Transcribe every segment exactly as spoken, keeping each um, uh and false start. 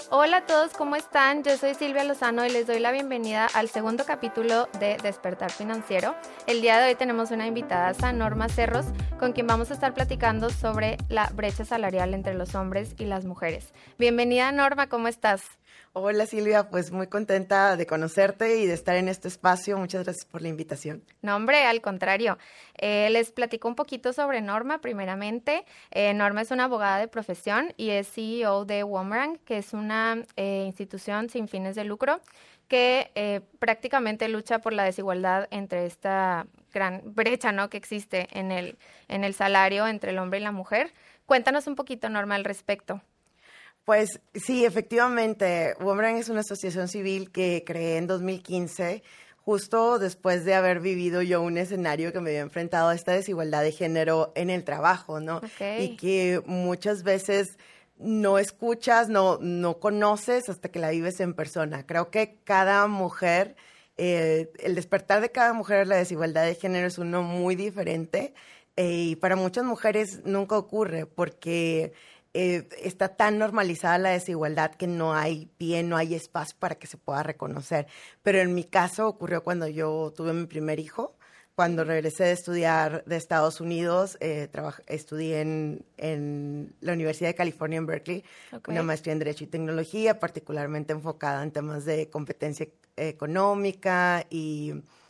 Hola a todos, ¿cómo están? Yo soy Silvia Lozano y les doy la bienvenida al segundo capítulo de Despertar Financiero. El día de hoy tenemos una invitada, a Norma Cerros, con quien vamos a estar platicando sobre la brecha salarial entre los hombres y las mujeres. Bienvenida, Norma, ¿cómo estás? Hola Silvia, pues muy contenta de conocerte y de estar en este espacio. Muchas gracias por la invitación. No, hombre, al contrario. Eh, les platico un poquito sobre Norma, primeramente. Eh, Norma es una abogada de profesión y es C E O de Womerang, que es una eh, institución sin fines de lucro que eh, prácticamente lucha por la desigualdad entre esta gran brecha, ¿no?, que existe en el, en el salario entre el hombre y la mujer. Cuéntanos un poquito, Norma, al respecto. Pues sí, efectivamente, Womerang es una asociación civil que creé en dos mil quince, justo después de haber vivido yo un escenario que me había enfrentado a esta desigualdad de género en el trabajo, ¿no? Okay. Y que muchas veces no escuchas, no, no conoces hasta que la vives en persona. Creo que cada mujer, eh, el despertar de cada mujer, la desigualdad de género es uno muy diferente, eh, y para muchas mujeres nunca ocurre porque Eh, está tan normalizada la desigualdad que no hay pie, no hay espacio para que se pueda reconocer. Pero en mi caso ocurrió cuando yo tuve mi primer hijo, cuando regresé de estudiar de Estados Unidos, eh, trabaj- estudié en, en la Universidad de California en Berkeley, Okay. una maestría en Derecho y Tecnología, particularmente enfocada en temas de competencia económica y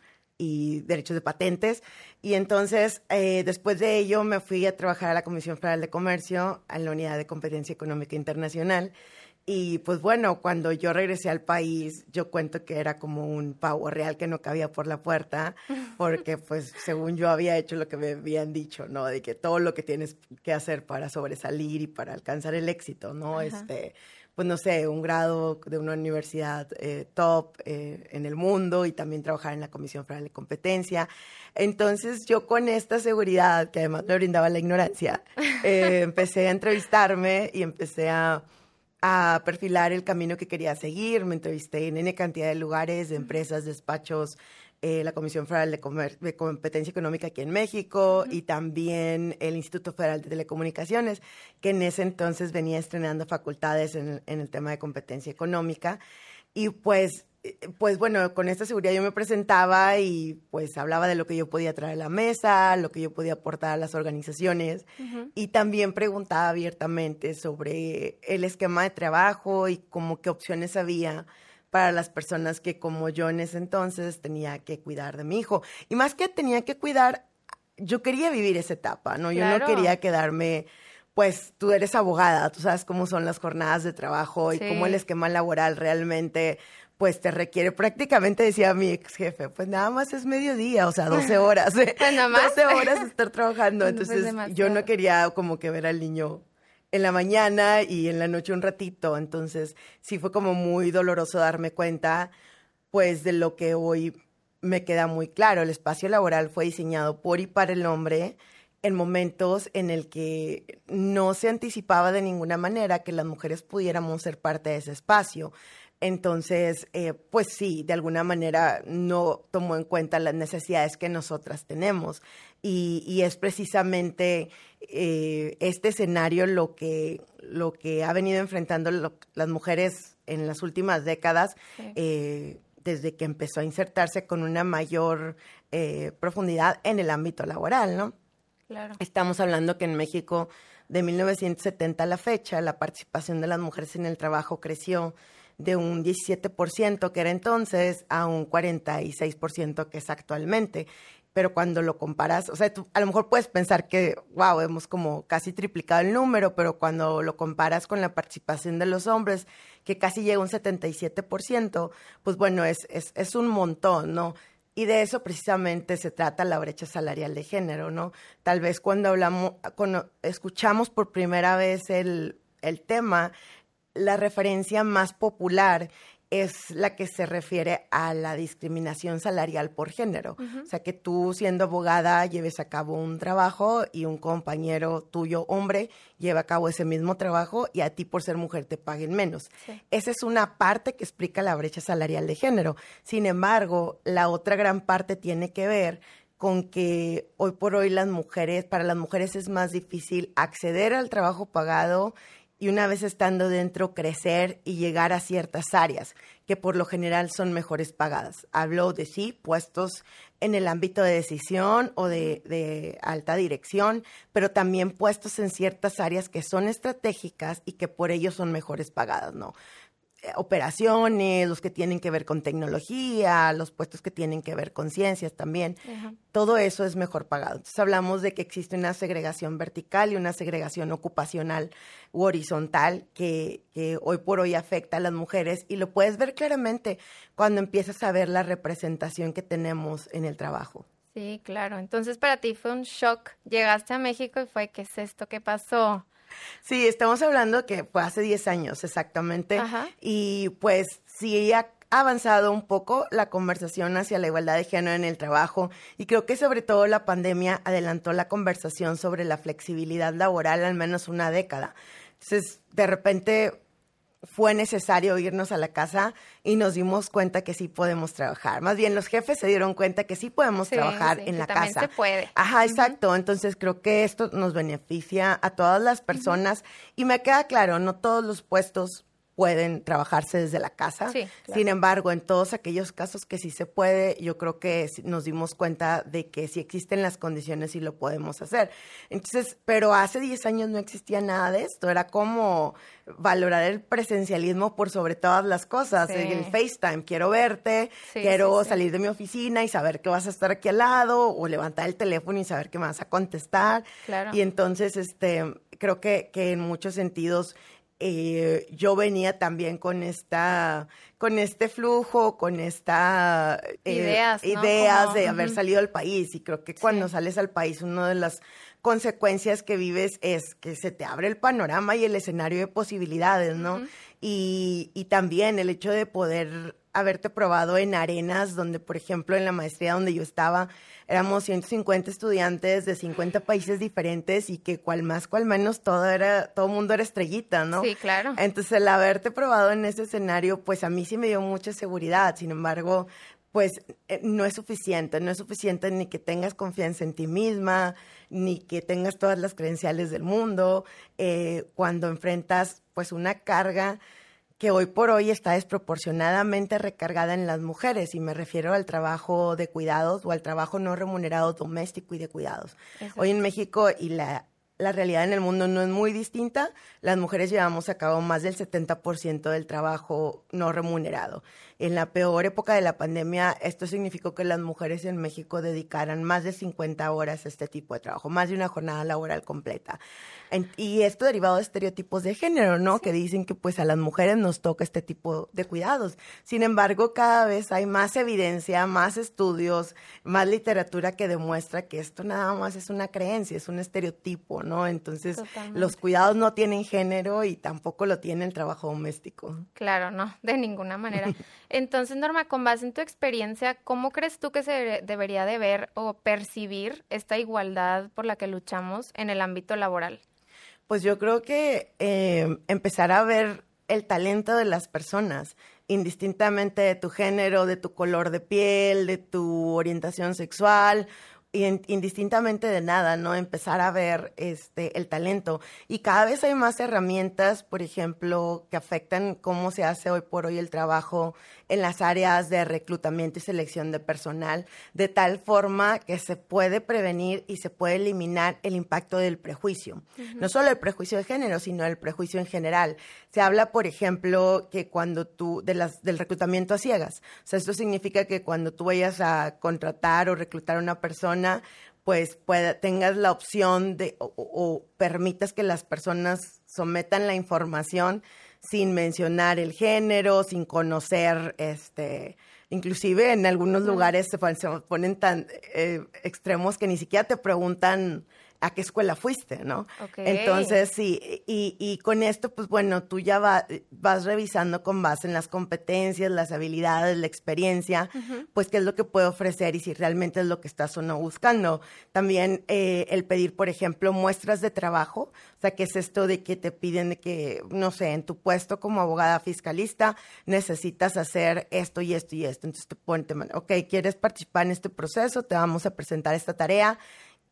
y derechos de patentes. Y entonces, eh, después de ello, me fui a trabajar a la Comisión Federal de Comercio, en la Unidad de Competencia Económica Internacional. Y pues bueno, cuando yo regresé al país, yo cuento que era como un pavo real que no cabía por la puerta, porque pues según yo había hecho lo que me habían dicho, ¿no? De que todo lo que tienes que hacer para sobresalir y para alcanzar el éxito, ¿no? Ajá. Este, pues no sé, un grado de una universidad eh, top eh, en el mundo y también trabajar en la Comisión Federal de Competencia. Entonces yo con esta seguridad, que además me brindaba la ignorancia, eh, empecé a entrevistarme y empecé a a perfilar el camino que quería seguir. Me entrevisté en N cantidad de lugares, de empresas, despachos, eh, la Comisión Federal de, Comer de Competencia Económica aquí en México, uh-huh, y también el Instituto Federal de Telecomunicaciones, que en ese entonces venía estrenando facultades en, en el tema de competencia económica. Y pues, pues bueno, con esta seguridad yo me presentaba y pues hablaba de lo que yo podía traer a la mesa, lo que yo podía aportar a las organizaciones, uh-huh, y también preguntaba abiertamente sobre el esquema de trabajo y como qué opciones había para las personas que como yo en ese entonces tenía que cuidar de mi hijo. Y más que tenía que cuidar, yo quería vivir esa etapa, ¿no? Claro. Yo no quería quedarme... Pues tú eres abogada, tú sabes cómo son las jornadas de trabajo y sí, cómo el esquema laboral realmente pues te requiere. Prácticamente decía mi ex jefe, pues nada más es mediodía, o sea, doce horas, ¿eh? Pues nada más. doce horas de estar trabajando. Entonces No, pues yo no quería como que ver al niño en la mañana y en la noche un ratito. Entonces sí fue como muy doloroso darme cuenta pues de lo que hoy me queda muy claro. El espacio laboral fue diseñado por y para el hombre en momentos en el que no se anticipaba de ninguna manera que las mujeres pudiéramos ser parte de ese espacio. Entonces, eh, pues sí, de alguna manera no tomó en cuenta las necesidades que nosotras tenemos. Y, y es precisamente eh, este escenario lo que, lo que ha venido enfrentando lo, las mujeres en las últimas décadas, sí, eh, desde que empezó a insertarse con una mayor eh, profundidad en el ámbito laboral, ¿no? Claro. Estamos hablando que en México, de mil novecientos setenta a la fecha, la participación de las mujeres en el trabajo creció de un diecisiete por ciento, que era entonces, a un cuarenta y seis por ciento que es actualmente. Pero cuando lo comparas, o sea, tú a lo mejor puedes pensar que, wow, hemos como casi triplicado el número, pero cuando lo comparas con la participación de los hombres, que casi llega a un setenta y siete por ciento, pues bueno, es, es, es un montón, ¿no? Y de eso precisamente se trata la brecha salarial de género, ¿no? Tal vez cuando hablamos, cuando escuchamos por primera vez el, el tema, la referencia más popular es la que se refiere a la discriminación salarial por género. Uh-huh. O sea, que tú siendo abogada lleves a cabo un trabajo y un compañero tuyo, hombre, lleva a cabo ese mismo trabajo y a ti por ser mujer te paguen menos. Sí. Esa es una parte que explica la brecha salarial de género. Sin embargo, la otra gran parte tiene que ver con que hoy por hoy las mujeres, para las mujeres es más difícil acceder al trabajo pagado y una vez estando dentro crecer y llegar a ciertas áreas que por lo general son mejores pagadas. Hablo de sí, puestos en el ámbito de decisión o de, de alta dirección, pero también puestos en ciertas áreas que son estratégicas y que por ello son mejores pagadas, ¿no? Operaciones, los que tienen que ver con tecnología, los puestos que tienen que ver con ciencias también. Uh-huh. Todo eso es mejor pagado. Entonces hablamos de que existe una segregación vertical y una segregación ocupacional u horizontal que, que hoy por hoy afecta a las mujeres y lo puedes ver claramente cuando empiezas a ver la representación que tenemos en el trabajo. Sí, claro. Entonces para ti fue un shock. Llegaste a México y fue, ¿qué es esto? ¿Qué pasó? Sí, estamos hablando que fue hace diez años exactamente. Ajá. Y pues sí ha avanzado un poco la conversación hacia la igualdad de género en el trabajo y creo que sobre todo la pandemia adelantó la conversación sobre la flexibilidad laboral al menos una década. Entonces, de repente fue necesario irnos a la casa y nos dimos cuenta que sí podemos trabajar. Más bien, los jefes se dieron cuenta que sí podemos sí, trabajar sí, en que la también casa. Se puede. Ajá, uh-huh. Exacto. Entonces, creo que esto nos beneficia a todas las personas. Uh-huh. Y me queda claro, no todos los puestos pueden trabajarse desde la casa. Sí, claro. Sin embargo, en todos aquellos casos que sí se puede, yo creo que nos dimos cuenta de que sí existen las condiciones y lo podemos hacer. Entonces, pero hace diez años no existía nada de esto. Era como valorar el presencialismo por sobre todas las cosas. Sí. El FaceTime, quiero verte, sí, quiero sí, salir sí. de mi oficina y saber que vas a estar aquí al lado, o levantar el teléfono y saber que me vas a contestar. Claro. Y entonces, este, creo que, que en muchos sentidos Eh, yo venía también con esta, con este flujo, con esta eh, ideas, ¿no? ideas Como, de uh-huh. haber salido al país. Y creo que cuando sí. sales al país, una de las consecuencias que vives es que se te abre el panorama y el escenario de posibilidades, ¿no? Uh-huh. Y, y también el hecho de poder haberte probado en arenas donde, por ejemplo, en la maestría donde yo estaba, éramos ciento cincuenta estudiantes de cincuenta países diferentes y que cual más, cual menos, todo era, todo mundo era estrellita, ¿no? Sí, claro. Entonces, el haberte probado en ese escenario, pues a mí sí me dio mucha seguridad. Sin embargo, pues eh, no es suficiente, no es suficiente ni que tengas confianza en ti misma, ni que tengas todas las credenciales del mundo, eh, cuando enfrentas pues una carga que hoy por hoy está desproporcionadamente recargada en las mujeres, y me refiero al trabajo de cuidados o al trabajo no remunerado doméstico y de cuidados. Exacto. Hoy en México, y la, la realidad en el mundo no es muy distinta, las mujeres llevamos a cabo más del setenta por ciento del trabajo no remunerado. En la peor época de la pandemia, esto significó que las mujeres en México dedicaran más de cincuenta horas a este tipo de trabajo, más de una jornada laboral completa. En, y esto derivado de estereotipos de género, ¿no? Sí. Que dicen que pues a las mujeres nos toca este tipo de cuidados. Sin embargo, cada vez hay más evidencia, más estudios, más literatura que demuestra que esto nada más es una creencia, es un estereotipo, ¿no? Entonces, totalmente. Los cuidados no tienen género y tampoco lo tiene el trabajo doméstico. Claro, no, de ninguna manera. Entonces, Norma, con base en tu experiencia, ¿cómo crees tú que se debería de ver o percibir esta igualdad por la que luchamos en el ámbito laboral? Pues yo creo que eh, empezar a ver el talento de las personas, indistintamente de tu género, de tu color de piel, de tu orientación sexual, indistintamente de nada, ¿no? Empezar a ver este el talento. Y cada vez hay más herramientas, por ejemplo, que afectan cómo se hace hoy por hoy el trabajo en las áreas de reclutamiento y selección de personal, de tal forma que se puede prevenir y se puede eliminar el impacto del prejuicio. Uh-huh. No solo el prejuicio de género, sino el prejuicio en general. Se habla, por ejemplo, que cuando tú, de las, del reclutamiento a ciegas. O sea, esto significa que cuando tú vayas a contratar o reclutar a una persona, pues pueda, tengas la opción de o, o permitas que las personas sometan la información sin mencionar el género, sin conocer, este, inclusive en algunos lugares se, se ponen tan eh, extremos que ni siquiera te preguntan a qué escuela fuiste, ¿no? Okay. Entonces, sí, y, y con esto, pues bueno, tú ya va, vas revisando con base en las competencias, las habilidades, la experiencia, uh-huh. pues qué es lo que puede ofrecer y si realmente es lo que estás o no buscando. También eh, el pedir, por ejemplo, muestras de trabajo, o sea, ¿qué es esto de que te piden de que, no sé, en tu puesto como abogada fiscalista necesitas hacer esto y esto y esto? Entonces te ponen, ok, ¿quieres participar en este proceso? Te vamos a presentar esta tarea.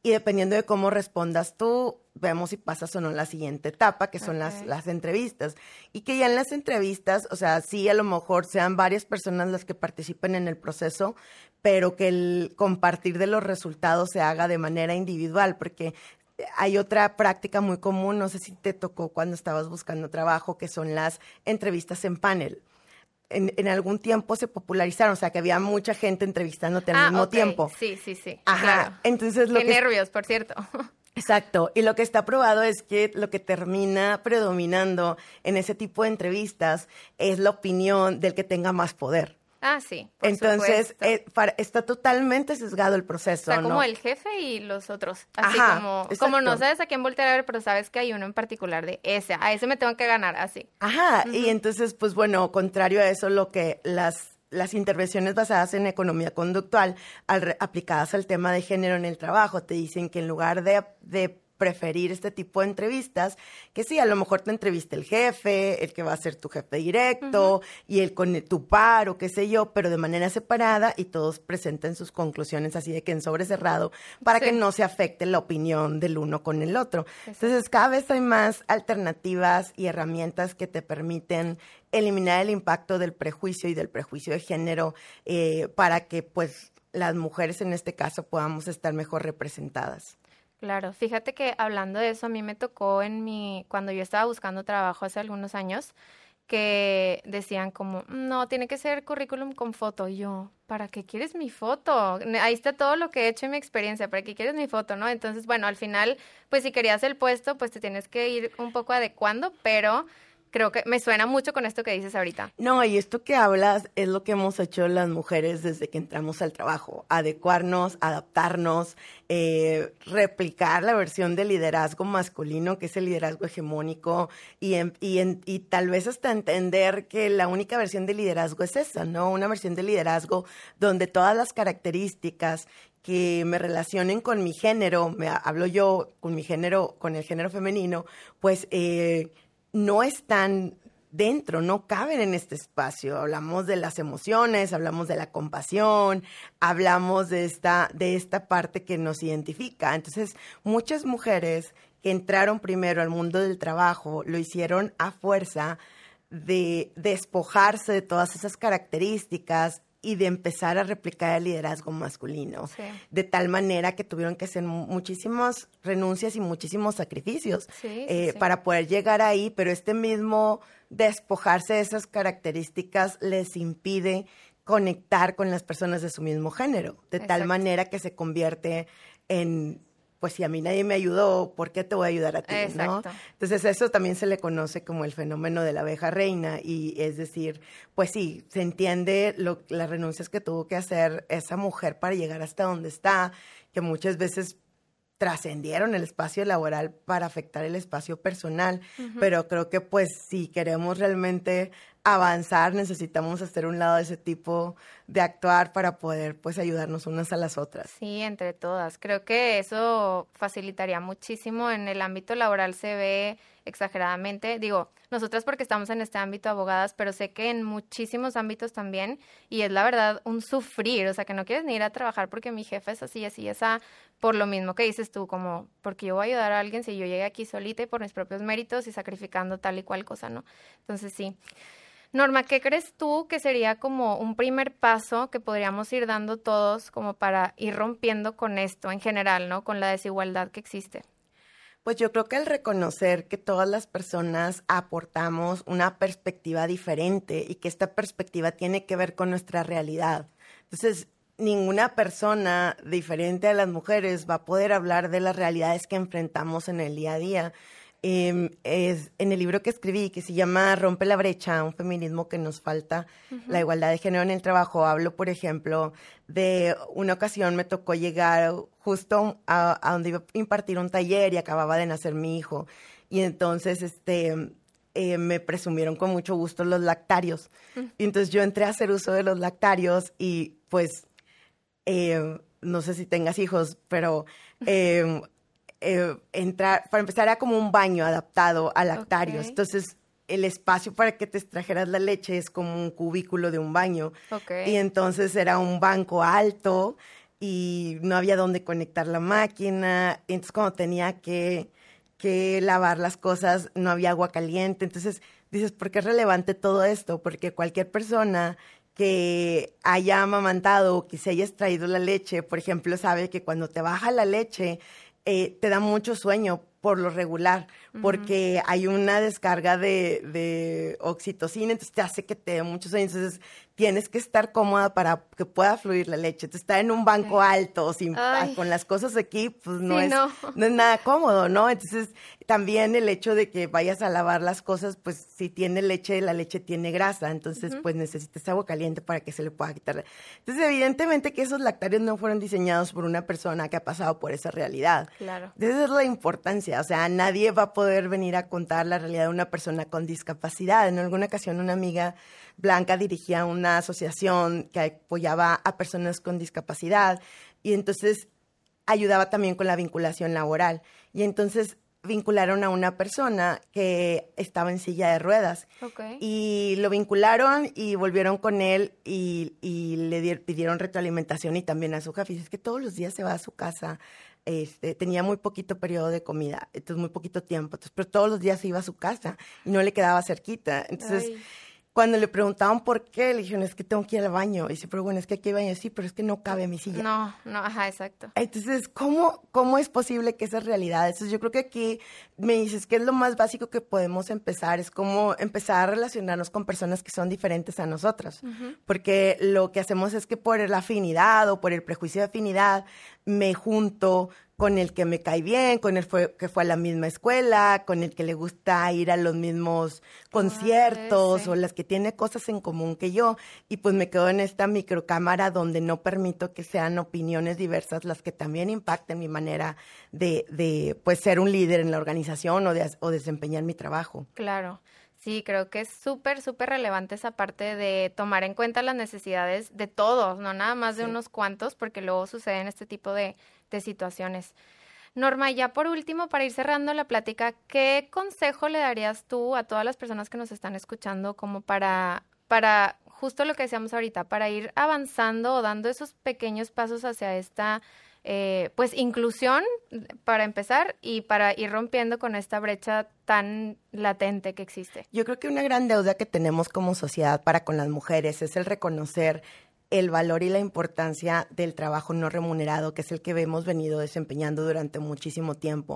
y dependiendo de cómo respondas tú, vemos si pasas o no la siguiente etapa, que son Ok. las, las entrevistas. Y que ya en las entrevistas, o sea, sí a lo mejor sean varias personas las que participen en el proceso, pero que el compartir de los resultados se haga de manera individual, porque hay otra práctica muy común, no sé si te tocó cuando estabas buscando trabajo, que son las entrevistas en panel. En, en algún tiempo se popularizaron, o sea, que había mucha gente entrevistándote al Ah, mismo ok. tiempo. Sí, sí, sí. Ajá, Claro. entonces lo Qué que... nervios, por cierto. Exacto, y lo que está probado es que lo que termina predominando en ese tipo de entrevistas es la opinión del que tenga más poder. Ah, sí, por Entonces, supuesto. eh, para- está totalmente sesgado el proceso, O sea, como ¿no? el jefe y los otros. Así Ajá, como, exacto. como no sabes a quién voltear a ver, pero sabes que hay uno en particular de ese. A ese me tengo que ganar, así. Ajá, y entonces, pues bueno, contrario a eso, lo que las, las intervenciones basadas en economía conductual, al re- aplicadas al tema de género en el trabajo, te dicen que en lugar de, de preferir este tipo de entrevistas, que sí, a lo mejor te entrevista el jefe, el que va a ser tu jefe directo, y el con el- tu par o qué sé yo, pero de manera separada y todos presenten sus conclusiones así de que en sobre cerrado, para Sí. que no se afecte la opinión del uno con el otro. Exacto. Entonces, cada vez hay más alternativas y herramientas que te permiten eliminar el impacto del prejuicio y del prejuicio de género eh, para que, pues, las mujeres en este caso podamos estar mejor representadas. Claro, fíjate que hablando de eso, a mí me tocó en mi, cuando yo estaba buscando trabajo hace algunos años, que decían como, no, tiene que ser currículum con foto. Y yo, ¿para qué quieres mi foto? Ne- Ahí está todo lo que he hecho en mi experiencia, ¿para qué quieres mi foto, no? Entonces, bueno, al final, pues si querías el puesto, pues te tienes que ir un poco adecuando, pero creo que me suena mucho con esto que dices ahorita. No, y esto que hablas es lo que hemos hecho las mujeres desde que entramos al trabajo, adecuarnos, adaptarnos, eh, replicar la versión del liderazgo masculino, que es el liderazgo hegemónico, y, en- y, en- y tal vez hasta entender que la única versión de liderazgo es esa, ¿no? Una versión de liderazgo donde todas las características que me relacionen con mi género, me hablo yo con mi género, con el género femenino, pues eh, no están dentro, no caben en este espacio. Hablamos de las emociones, hablamos de la compasión, hablamos de esta, de esta parte que nos identifica. Entonces, muchas mujeres que entraron primero al mundo del trabajo lo hicieron a fuerza de despojarse de todas esas características y de empezar a replicar el liderazgo masculino. Sí. De tal manera que tuvieron que hacer mu- muchísimas renuncias y muchísimos sacrificios Sí, sí, eh, sí. para poder llegar ahí, pero este mismo despojarse de esas características les impide conectar con las personas de su mismo género, de tal Exacto. manera que se convierte en, pues si a mí nadie me ayudó, ¿por qué te voy a ayudar a ti? ¿no? Exacto. Entonces eso también se le conoce como el fenómeno de la abeja reina y es decir, pues sí, se entiende lo, las renuncias que tuvo que hacer esa mujer para llegar hasta donde está, que muchas veces trascendieron el espacio laboral para afectar el espacio personal, Ujú. pero creo que pues si queremos realmente avanzar necesitamos hacer un lado de ese tipo de actuar para poder pues ayudarnos unas a las otras. Sí, entre todas. Creo que eso facilitaría muchísimo. En el ámbito laboral se ve exageradamente. Digo, nosotras porque estamos en este ámbito abogadas, pero sé que en muchísimos ámbitos también, y es la verdad un sufrir, o sea, que no quieres ni ir a trabajar porque mi jefe es así, así, esa, por lo mismo que dices tú, como, porque yo voy a ayudar a alguien si yo llegué aquí solita y por mis propios méritos y sacrificando tal y cual cosa, ¿no? Entonces sí. Norma, ¿qué crees tú que sería como un primer paso que podríamos ir dando todos como para ir rompiendo con esto en general, ¿no? Con la desigualdad que existe. Pues yo creo que el reconocer que todas las personas aportamos una perspectiva diferente y que esta perspectiva tiene que ver con nuestra realidad. Entonces, ninguna persona diferente a las mujeres va a poder hablar de las realidades que enfrentamos en el día a día. Eh, es, en el libro que escribí, que se llama Rompe la brecha, un feminismo que nos falta, uh-huh. la igualdad de género en el trabajo, hablo, por ejemplo, de una ocasión me tocó llegar justo a, a donde iba a impartir un taller y acababa de nacer mi hijo. Y entonces, este... Eh, me presumieron con mucho gusto los lactarios. Uh-huh. Y entonces yo entré a hacer uso de los lactarios y pues, eh, no sé si tengas hijos, pero... Eh, Eh, entrar, para empezar era como un baño adaptado a lactarios, okay. Entonces el espacio para que te extrajeras la leche es como un cubículo de un baño, okay. Y entonces era un banco alto y no había dónde conectar la máquina. Entonces, cuando tenía que, que lavar las cosas, no había agua caliente. Entonces, dices, ¿por qué es relevante todo esto? Porque cualquier persona que haya amamantado o que se haya extraído la leche, por ejemplo, sabe que cuando te baja la leche, eh, te da mucho sueño por lo regular, porque uh-huh. hay una descarga de, de oxitocina, entonces te hace que te dé mucho sueño. Entonces, tienes que estar cómoda para que pueda fluir la leche. Entonces, estar en un banco okay. alto, sin, con las cosas aquí, pues no, sí, es, no. no es nada cómodo, ¿no? Entonces, también el hecho de que vayas a lavar las cosas, pues si tiene leche, la leche tiene grasa, entonces, uh-huh. pues necesitas agua caliente para que se le pueda quitar. Entonces, evidentemente que esos lactarios no fueron diseñados por una persona que ha pasado por esa realidad. Claro. Esa es la importancia, o sea, nadie va a poder venir a contar la realidad de una persona con discapacidad. En alguna ocasión, una amiga blanca dirigía una asociación que apoyaba a personas con discapacidad y entonces ayudaba también con la vinculación laboral. Y entonces vincularon a una persona que estaba en silla de ruedas. Okay. Y lo vincularon y volvieron con él y, y le di- pidieron retroalimentación y también a su jefe. Y dice, es que todos los días se va a su casa. Este, tenía muy poquito periodo de comida, entonces muy poquito tiempo, entonces, pero todos los días se iba a su casa y no le quedaba cerquita. Entonces, Ay. cuando le preguntaban por qué, le dijeron, es que tengo que ir al baño. Y dice, pero bueno, es que aquí hay baño, sí, pero es que no cabe mi silla. No, no, ajá, exacto. Entonces, ¿cómo, cómo es posible que esa es realidad? Entonces, yo creo que aquí me dices que es lo más básico que podemos empezar, es como empezar a relacionarnos con personas que son diferentes a nosotros. Uh-huh. Porque lo que hacemos es que por la afinidad o por el prejuicio de afinidad, me junto con el que me cae bien, con el fue, que fue a la misma escuela, con el que le gusta ir a los mismos conciertos ah, sí. o las que tiene cosas en común que yo. Y pues me quedo en esta microcámara donde no permito que sean opiniones diversas las que también impacten mi manera de, de pues, ser un líder en la organización o, de, o desempeñar mi trabajo. Claro. Sí, creo que es súper, súper relevante esa parte de tomar en cuenta las necesidades de todos, no nada más de sí. unos cuantos, porque luego suceden este tipo de, de situaciones. Norma, ya por último, para ir cerrando la plática, ¿qué consejo le darías tú a todas las personas que nos están escuchando como para, para justo lo que decíamos ahorita, para ir avanzando o dando esos pequeños pasos hacia esta Eh, pues inclusión para empezar y para ir rompiendo con esta brecha tan latente que existe? Yo creo que una gran deuda que tenemos como sociedad para con las mujeres es el reconocer el valor y la importancia del trabajo no remunerado, que es el que hemos venido desempeñando durante muchísimo tiempo.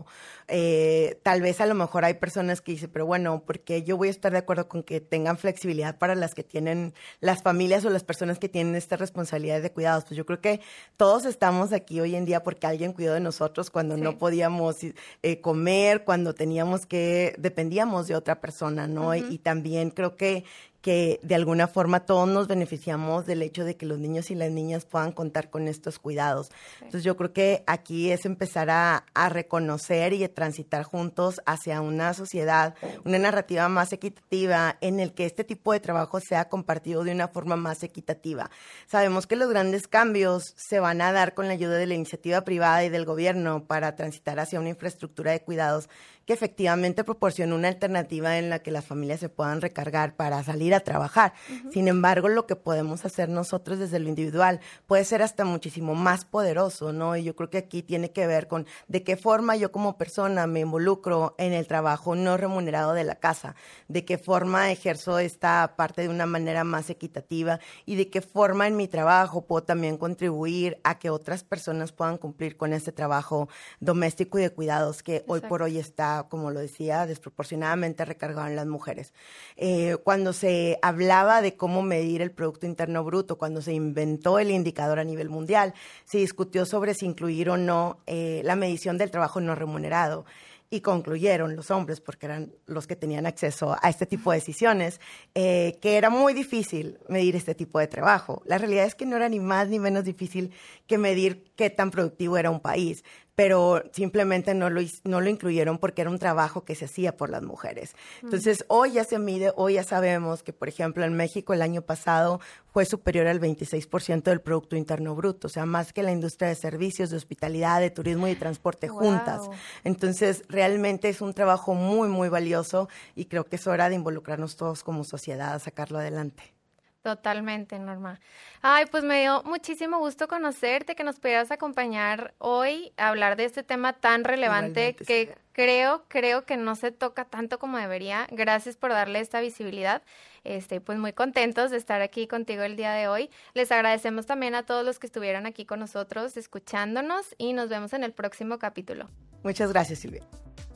Eh, tal vez a lo mejor hay personas que dicen, pero bueno, porque yo voy a estar de acuerdo con que tengan flexibilidad para las que tienen, las familias o las personas que tienen estas responsabilidades de cuidados. Pues yo creo que todos estamos aquí hoy en día porque alguien cuidó de nosotros cuando sí. no podíamos eh, comer, cuando teníamos que, dependíamos de otra persona, ¿no? Uh-huh. y, y también creo que que de alguna forma todos nos beneficiamos del hecho de que los niños y las niñas puedan contar con estos cuidados. Sí. Entonces yo creo que aquí es empezar a, a reconocer y a transitar juntos hacia una sociedad, una narrativa más equitativa en el que este tipo de trabajo sea compartido de una forma más equitativa. Sabemos que los grandes cambios se van a dar con la ayuda de la iniciativa privada y del gobierno para transitar hacia una infraestructura de cuidados que efectivamente proporciona una alternativa en la que las familias se puedan recargar para salir a trabajar. Uh-huh. Sin embargo, lo que podemos hacer nosotros desde lo individual puede ser hasta muchísimo más poderoso, ¿no? Y yo creo que aquí tiene que ver con de qué forma yo como persona me involucro en el trabajo no remunerado de la casa, de qué forma ejerzo esta parte de una manera más equitativa y de qué forma en mi trabajo puedo también contribuir a que otras personas puedan cumplir con este trabajo doméstico y de cuidados que Exacto. hoy por hoy está, como lo decía, desproporcionadamente recargado en las mujeres. Eh, cuando se hablaba de cómo medir el Producto Interno Bruto, cuando se inventó el indicador a nivel mundial, se discutió sobre si incluir o no eh, la medición del trabajo no remunerado. Y concluyeron los hombres, porque eran los que tenían acceso a este tipo de decisiones, eh, que era muy difícil medir este tipo de trabajo. La realidad es que no era ni más ni menos difícil que medir qué tan productivo era un país, pero simplemente no lo, no lo incluyeron porque era un trabajo que se hacía por las mujeres. Entonces, hoy ya se mide, hoy ya sabemos que, por ejemplo, en México el año pasado fue superior al veintiséis por ciento del Producto Interno Bruto, o sea, más que la industria de servicios, de hospitalidad, de turismo y de transporte wow. juntas. Entonces, realmente es un trabajo muy, muy valioso y creo que es hora de involucrarnos todos como sociedad a sacarlo adelante. Totalmente, Norma. Ay, pues me dio muchísimo gusto conocerte, que nos pudieras acompañar hoy a hablar de este tema tan relevante Igualmente, que Silvia. creo, creo que no se toca tanto como debería. Gracias por darle esta visibilidad. Este, pues muy contentos de estar aquí contigo el día de hoy. Les agradecemos también a todos los que estuvieron aquí con nosotros, escuchándonos, y nos vemos en el próximo capítulo. Muchas gracias, Silvia.